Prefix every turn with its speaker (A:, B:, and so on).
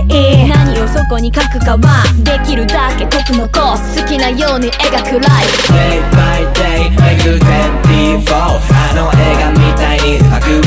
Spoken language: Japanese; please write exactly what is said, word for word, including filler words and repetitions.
A: いい。何をそこに書くかはできるだけ解くのコース。好きなように描くライフ
B: Day by day めぐるにじゅうよん。あの映画みたいに白